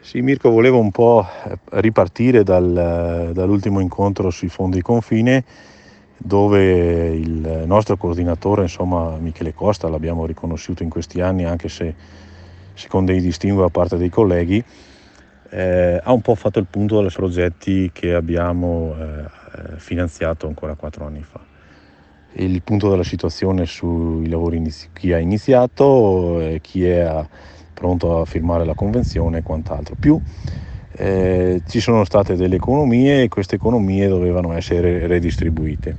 Sì, Mirko, volevo un po' ripartire dall'ultimo incontro sui fondi confine, dove il nostro coordinatore, insomma, Michele Costa, l'abbiamo riconosciuto in questi anni, anche se con dei distinguo da parte dei colleghi, ha un po' fatto il punto dei progetti che abbiamo finanziato ancora 4 anni fa. Il punto della situazione sui lavori, chi ha iniziato, chi è pronto a firmare la convenzione e quant'altro. Più ci sono state delle economie e queste economie dovevano essere redistribuite.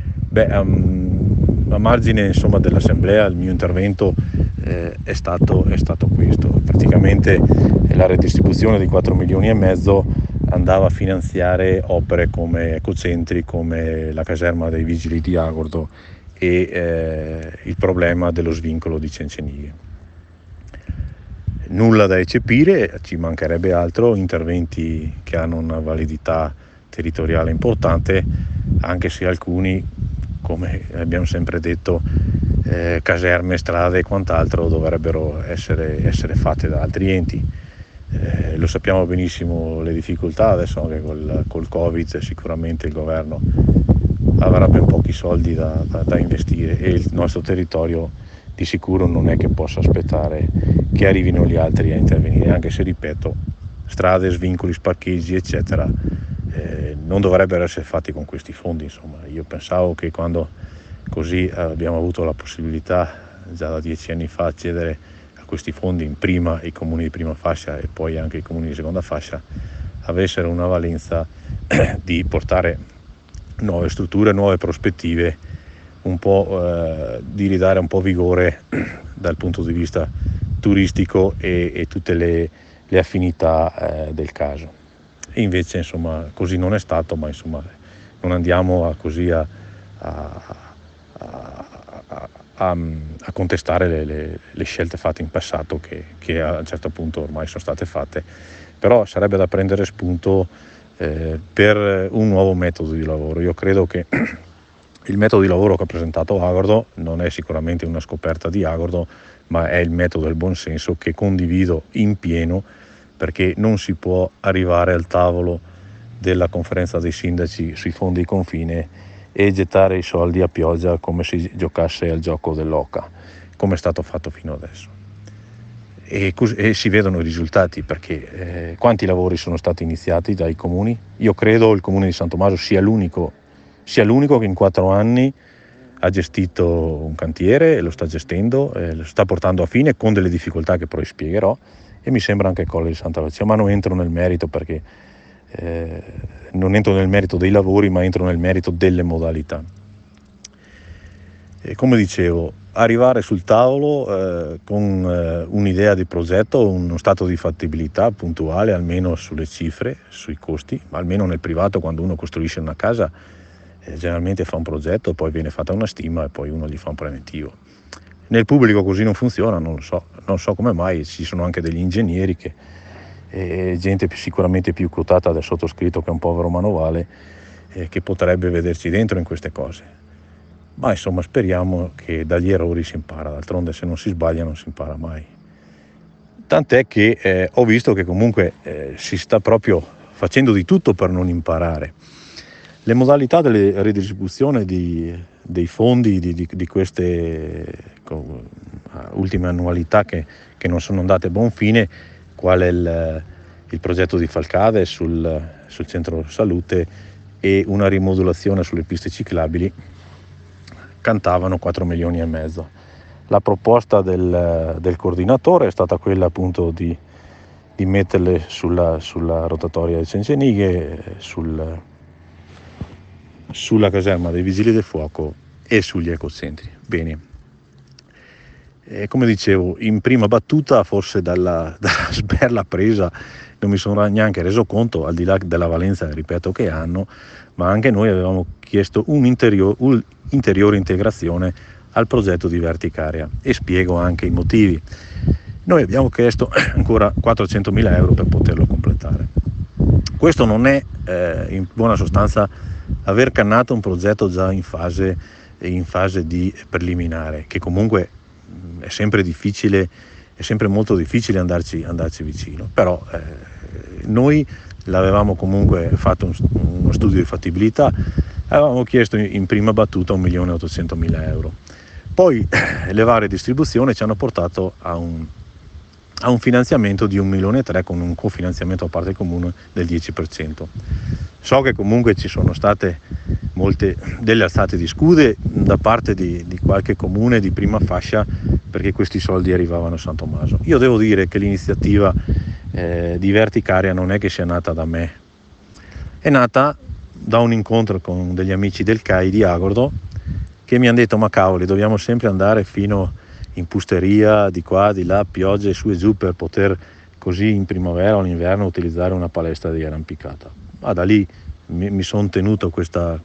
A margine, insomma, dell'assemblea, il mio intervento è stato questo. Praticamente la redistribuzione di 4 milioni e mezzo andava a finanziare opere come ecocentri, come la caserma dei vigili di Agordo e il problema dello svincolo di Cencenighe. Nulla da eccepire, ci mancherebbe altro, interventi che hanno una validità territoriale importante, anche se alcuni, come abbiamo sempre detto, caserme, strade e quant'altro dovrebbero essere fatte da altri enti. Lo sappiamo benissimo le difficoltà adesso, anche col Covid sicuramente il governo avrà ben pochi soldi da investire e il nostro territorio di sicuro non è che possa aspettare che arrivino gli altri a intervenire, anche se, ripeto, strade, svincoli, parcheggi eccetera non dovrebbero essere fatti con questi fondi. Insomma, io pensavo che quando così abbiamo avuto la possibilità già da 10 anni fa accedere a questi fondi, in prima i comuni di prima fascia e poi anche i comuni di seconda fascia, avessero una valenza di portare nuove strutture, nuove prospettive, un po' di ridare un po' vigore dal punto di vista turistico e tutte le affinità del caso. E invece, insomma, così non è stato, ma insomma non andiamo a contestare le scelte fatte in passato che a un certo punto ormai sono state fatte, però sarebbe da prendere spunto per un nuovo metodo di lavoro. Io credo che il metodo di lavoro che ha presentato Agordo non è sicuramente una scoperta di Agordo, ma è il metodo del buonsenso che condivido in pieno, perché non si può arrivare al tavolo della conferenza dei sindaci sui fondi confine e gettare i soldi a pioggia come se giocasse al gioco dell'oca, come è stato fatto fino adesso. E si vedono i risultati, perché quanti lavori sono stati iniziati dai comuni? Io credo il comune di San Tommaso sia l'unico che in 4 anni ha gestito un cantiere e lo sta gestendo, lo sta portando a fine con delle difficoltà che poi spiegherò, e mi sembra anche Colle di Santa Lucia, ma non entro nel merito perché non entro nel merito dei lavori, ma entro nel merito delle modalità. E come dicevo, arrivare sul tavolo con un'idea di progetto, uno stato di fattibilità puntuale, almeno sulle cifre, sui costi, almeno nel privato quando uno costruisce una casa generalmente fa un progetto, poi viene fatta una stima e poi uno gli fa un preventivo. Nel pubblico così non funziona, non so come mai, ci sono anche degli ingegneri gente sicuramente più quotata del sottoscritto, che è un povero manovale, che potrebbe vederci dentro in queste cose. Ma insomma speriamo che dagli errori si impara, d'altronde se non si sbaglia non si impara mai. Tant'è che ho visto che comunque si sta proprio facendo di tutto per non imparare. Le modalità delle redistribuzione dei fondi di queste ultime annualità che non sono andate a buon fine, qual è il progetto di Falcade sul centro salute e una rimodulazione sulle piste ciclabili, cantavano 4 milioni e mezzo. La proposta del coordinatore è stata quella appunto di metterle sulla rotatoria di Cencenighe, sulla caserma dei vigili del fuoco e sugli ecocentri. Bene, come dicevo, in prima battuta, forse dalla sberla presa, non mi sono neanche reso conto, al di là della valenza, ripeto, che hanno, ma anche noi avevamo chiesto un'interiore integrazione al progetto di Verticaria, e spiego anche i motivi. Noi abbiamo chiesto ancora 400.000 euro per poterlo completare. Questo non è in buona sostanza aver cannato un progetto già in fase di preliminare, che comunque è sempre difficile è sempre molto difficile andarci vicino, però noi l'avevamo comunque fatto uno studio di fattibilità, avevamo chiesto in prima battuta 1.800.000 euro. Poi le varie distribuzioni ci hanno portato a un finanziamento di 1,3 milioni con un cofinanziamento da parte del comune del 10%. So che comunque ci sono state delle alzate di scudi da parte di qualche comune di prima fascia perché questi soldi arrivavano a San Tommaso. Io devo dire che l'iniziativa di Verticaria non è che sia nata da me, è nata da un incontro con degli amici del CAI di Agordo che mi hanno detto: ma cavoli, dobbiamo sempre andare fino in Pusteria, di qua, di là, piogge su e giù, per poter così in primavera o in inverno utilizzare una palestra di arrampicata. Ma da lì mi sono tenuto questo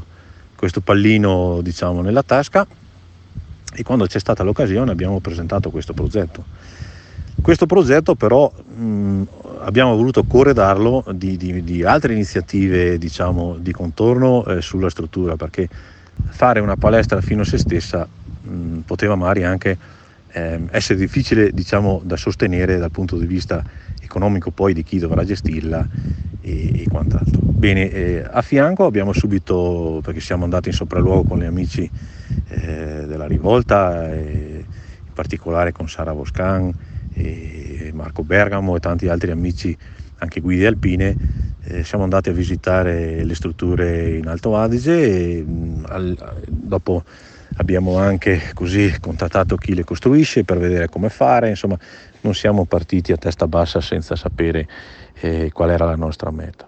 pallino, diciamo, nella tasca, e quando c'è stata l'occasione abbiamo presentato questo progetto. Questo progetto però abbiamo voluto corredarlo di altre iniziative, diciamo, di contorno sulla struttura, perché fare una palestra fino a se stessa poteva magari anche essere difficile, diciamo, da sostenere dal punto di vista economico poi di chi dovrà gestirla e quant'altro. Bene, a fianco abbiamo subito, perché siamo andati in sopralluogo con gli amici della Rivolta, in particolare con Sara Boscan e Marco Bergamo e tanti altri amici, anche guide alpine, siamo andati a visitare le strutture in Alto Adige e dopo abbiamo anche così contattato chi le costruisce per vedere come fare. Insomma, non siamo partiti a testa bassa senza sapere qual era la nostra meta.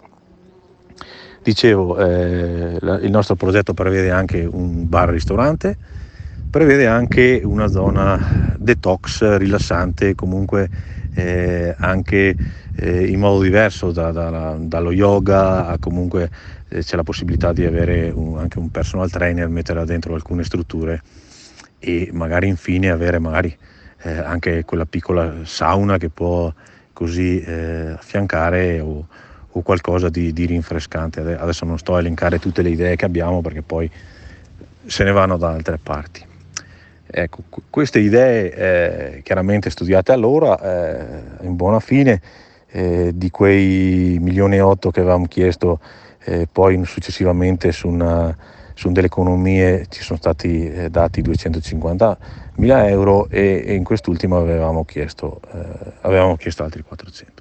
Dicevo, il nostro progetto prevede anche un bar-ristorante, prevede anche una zona detox rilassante, comunque anche in modo diverso dallo yoga a comunque c'è la possibilità di avere anche un personal trainer, metterla dentro alcune strutture e magari infine avere anche quella piccola sauna che può così affiancare o qualcosa di rinfrescante. Adesso non sto a elencare tutte le idee che abbiamo perché poi se ne vanno da altre parti. Ecco, queste idee chiaramente studiate allora, in buona fine, di quei 1,8 milioni che avevamo chiesto, poi successivamente su delle economie ci sono stati dati 250.000 euro e in quest'ultimo avevamo chiesto altri 400.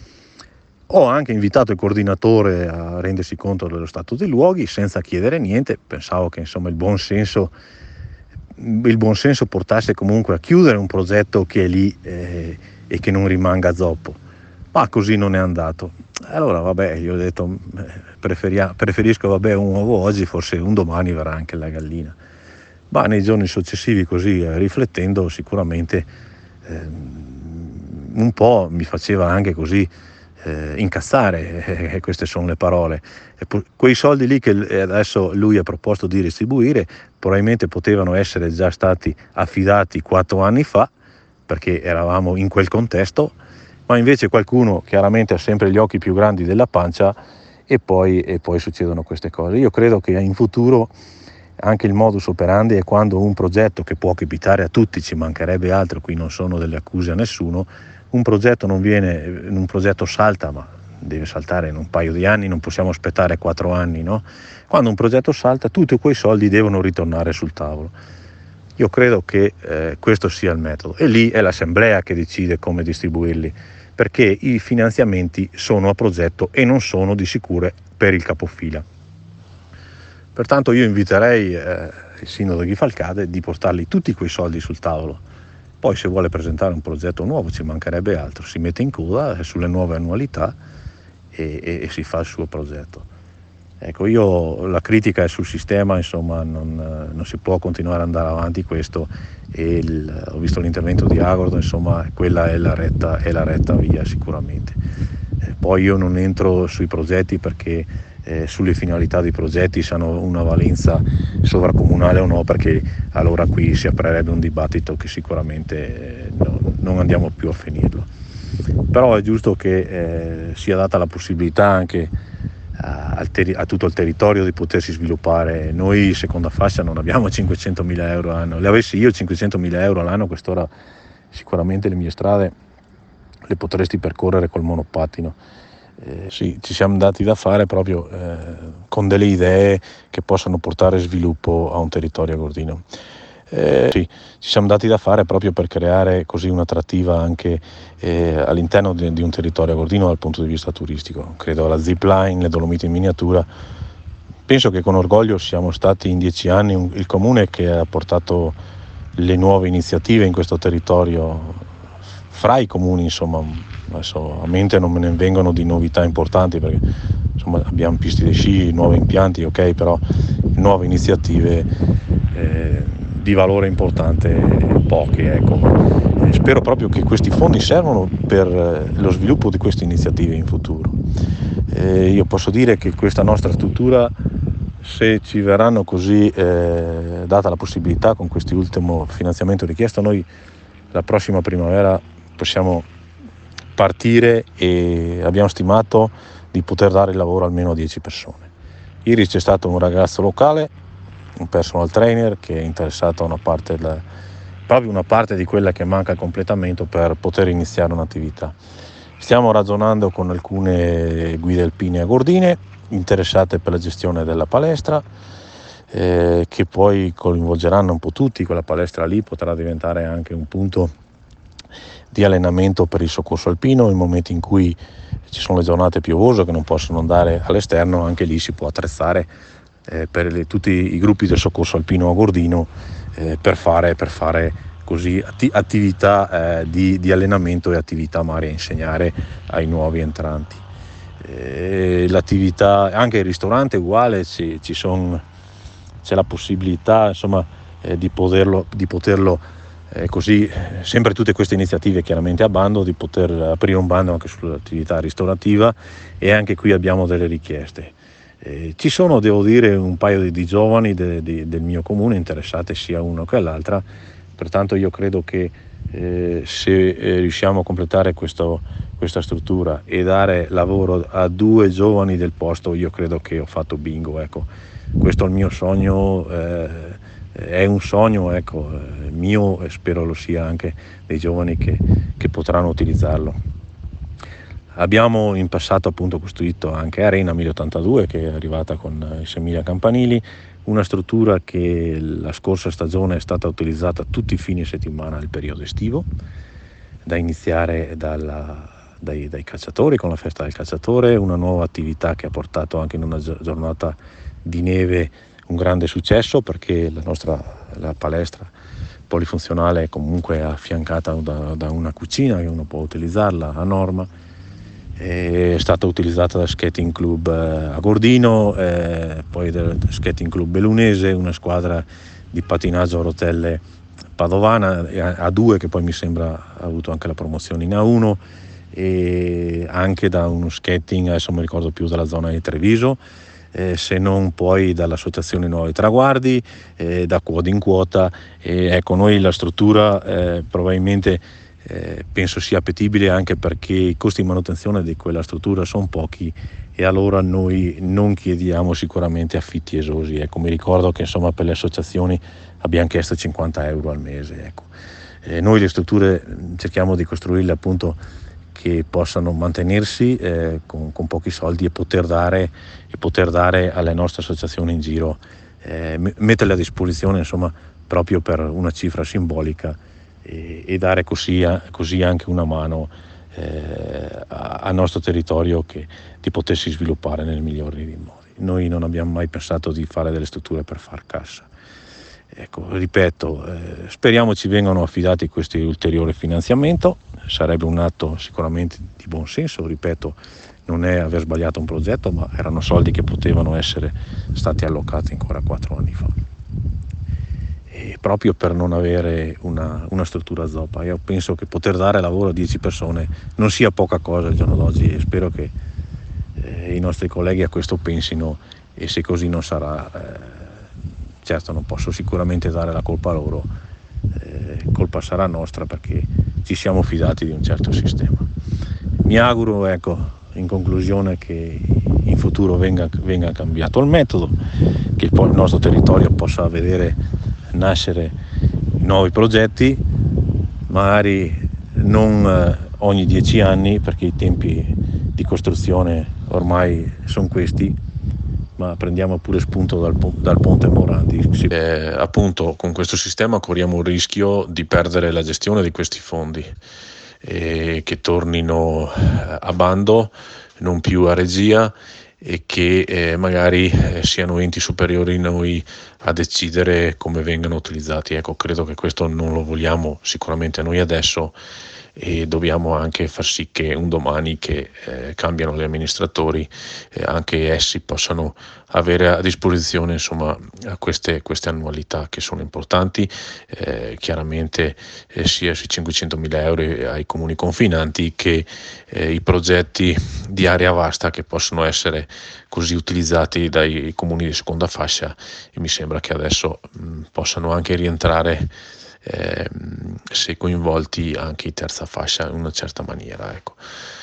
Ho anche invitato il coordinatore a rendersi conto dello stato dei luoghi senza chiedere niente. Pensavo che insomma il buon senso portasse comunque a chiudere un progetto che è lì e che non rimanga zoppo, ma così non è andato. Allora vabbè, io ho detto preferisco un uovo oggi, forse un domani verrà anche la gallina. Ma nei giorni successivi, così riflettendo, sicuramente un po' mi faceva anche così incazzare, queste sono le parole. Quei soldi lì che adesso lui ha proposto di distribuire probabilmente potevano essere già stati affidati 4 anni fa, perché eravamo in quel contesto, ma invece qualcuno chiaramente ha sempre gli occhi più grandi della pancia e poi succedono queste cose. Io credo che in futuro anche il modus operandi è quando un progetto, che può capitare a tutti, ci mancherebbe altro, qui non sono delle accuse a nessuno, un progetto salta, ma deve saltare in un paio di anni, non possiamo aspettare 4 anni, no? Quando un progetto salta, tutti quei soldi devono ritornare sul tavolo. Io credo che questo sia il metodo, e lì è l'assemblea che decide come distribuirli, perché i finanziamenti sono a progetto e non sono di sicuro per il capofila. Pertanto io inviterei il sindaco di Falcade di portarli tutti quei soldi sul tavolo. Poi se vuole presentare un progetto nuovo, ci mancherebbe altro, si mette in coda sulle nuove annualità e si fa il suo progetto. Ecco, la critica è sul sistema, insomma, non si può continuare ad andare avanti questo, e ho visto l'intervento di Agordo, insomma, quella è la retta via sicuramente. Poi io non entro sui progetti perché sulle finalità dei progetti se hanno una valenza sovracomunale o no, perché allora qui si aprirebbe un dibattito che sicuramente non andiamo più a finirlo. Però è giusto che sia data la possibilità anche a tutto il territorio di potersi sviluppare. Noi seconda fascia non abbiamo 500.000 euro l'anno, le avessi io 500.000 euro all'anno quest'ora sicuramente le mie strade le potresti percorrere col monopattino. Sì, ci siamo dati da fare proprio con delle idee che possano portare sviluppo a un territorio agordino. Sì, ci siamo dati da fare proprio per creare così un'attrattiva anche all'interno di un territorio agordino dal punto di vista turistico. Credo alla zipline, le Dolomiti in miniatura. Penso che con orgoglio siamo stati in 10 anni il comune che ha portato le nuove iniziative in questo territorio fra i comuni, insomma. Adesso a mente non me ne vengono di novità importanti perché insomma abbiamo piste di sci, nuovi impianti, ok, però nuove iniziative di valore importante poche, ecco. Spero proprio che questi fondi servano per lo sviluppo di queste iniziative in futuro. Io posso dire che questa nostra struttura, se ci verranno così data la possibilità con quest'ultimo finanziamento richiesto, noi la prossima primavera possiamo partire e abbiamo stimato di poter dare il lavoro almeno a 10 persone. Ieri c'è stato un ragazzo locale, un personal trainer, che è interessato a proprio una parte di quella che manca il completamento per poter iniziare un'attività. Stiamo ragionando con alcune guide alpine agordine interessate per la gestione della palestra, che poi coinvolgeranno un po' tutti. Quella palestra lì potrà diventare anche un punto di allenamento per il soccorso alpino. Nel momento in cui ci sono le giornate piovose che non possono andare all'esterno, anche lì si può attrezzare per tutti i gruppi del soccorso alpino agordino per fare così attività di allenamento e attività magari a insegnare ai nuovi entranti. L'attività, anche il ristorante uguale, c'è la possibilità, insomma, di poterlo così, sempre tutte queste iniziative chiaramente a bando, di poter aprire un bando anche sull'attività ristorativa, e anche qui abbiamo delle richieste. Ci sono, devo dire, un paio di giovani del mio comune interessate sia una che l'altra, pertanto io credo che se riusciamo a completare questa struttura e dare lavoro a 2 giovani del posto, io credo che ho fatto bingo, ecco. Questo è il mio sogno, è un sogno, ecco, mio, e spero lo sia anche dei giovani che potranno utilizzarlo. Abbiamo in passato appunto costruito anche Arena 1082, che è arrivata con i 6.000 campanili, una struttura che la scorsa stagione è stata utilizzata tutti i fine settimana del periodo estivo, da iniziare dai cacciatori, con la festa del cacciatore, una nuova attività che ha portato anche in una giornata di neve un grande successo, perché la palestra polifunzionale è comunque affiancata da una cucina che uno può utilizzarla a norma. È stata utilizzata da Skating Club Agordino, poi del Skating Club Bellunese, una squadra di pattinaggio a rotelle padovana A2, che poi mi sembra ha avuto anche la promozione in A1, e anche da uno skating, adesso non mi ricordo più, dalla zona di Treviso, se non poi dall'associazione Nuovi Traguardi, da Quad in Quota. Ecco, noi la struttura probabilmente penso sia appetibile, anche perché i costi di manutenzione di quella struttura sono pochi, e allora noi non chiediamo sicuramente affitti esosi. Ecco, mi ricordo che insomma per le associazioni abbiamo chiesto 50 euro al mese. Ecco. Noi le strutture cerchiamo di costruirle appunto che possano mantenersi con pochi soldi, e poter dare alle nostre associazioni in giro, metterle a disposizione insomma proprio per una cifra simbolica, e dare così anche una mano al nostro territorio che di potersi sviluppare nel migliore dei modi. Noi non abbiamo mai pensato di fare delle strutture per far cassa. Ecco, ripeto, speriamo ci vengano affidati questi ulteriori finanziamento. Sarebbe un atto sicuramente di buon senso, ripeto, non è aver sbagliato un progetto, ma erano soldi che potevano essere stati allocati ancora 4 anni fa, e proprio per non avere una struttura zoppa. Io penso che poter dare lavoro a 10 persone non sia poca cosa al giorno d'oggi, e spero che i nostri colleghi a questo pensino, e se così non sarà, certo non posso sicuramente dare la colpa a loro, colpa sarà nostra, perché ci siamo fidati di un certo sistema. Mi auguro, ecco, in conclusione, che in futuro venga cambiato il metodo, che il nostro territorio possa vedere nascere nuovi progetti, magari non ogni 10 anni, perché i tempi di costruzione ormai sono questi, ma prendiamo pure spunto dal ponte Morandi. Appunto, con questo sistema corriamo il rischio di perdere la gestione di questi fondi, che tornino a bando, non più a regia, e che magari siano enti superiori noi a decidere come vengano utilizzati. Ecco, credo che questo non lo vogliamo sicuramente noi adesso, e dobbiamo anche far sì che un domani che cambiano gli amministratori, anche essi possano avere a disposizione, insomma, queste annualità che sono importanti, chiaramente sia sui 500.000 euro ai comuni confinanti, che i progetti di area vasta che possono essere così utilizzati dai comuni di seconda fascia, e mi sembra che adesso possano anche rientrare, se coinvolti, anche in terza fascia in una certa maniera, ecco.